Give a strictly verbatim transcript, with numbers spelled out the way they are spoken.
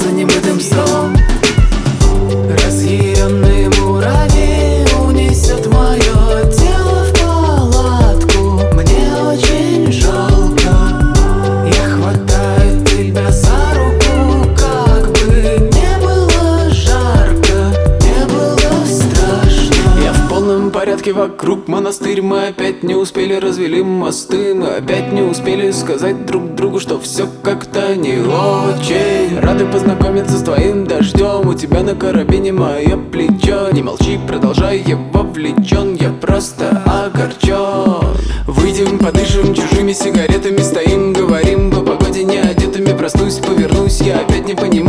за немытым сном. Разъяренный муравей унесет мое тело в палатку. Мне очень жалко. Я хватаю тебя за руку, как бы не было жарко, не было страшно. Я в полном порядке, вокруг монастырь. Мы опять не успели, развели мосты. Мы опять не успели сказать друг другу, что все как-то не очень. Рады познакомиться с твоим дождем. У тебя на карабине мое плечо. Не молчи, продолжай, я вовлечен. Я просто огорчен. Выйдем, подышим чужими сигаретами. Стоим, говорим по погоде не одетыми. Проснусь, повернусь, я опять не понимаю.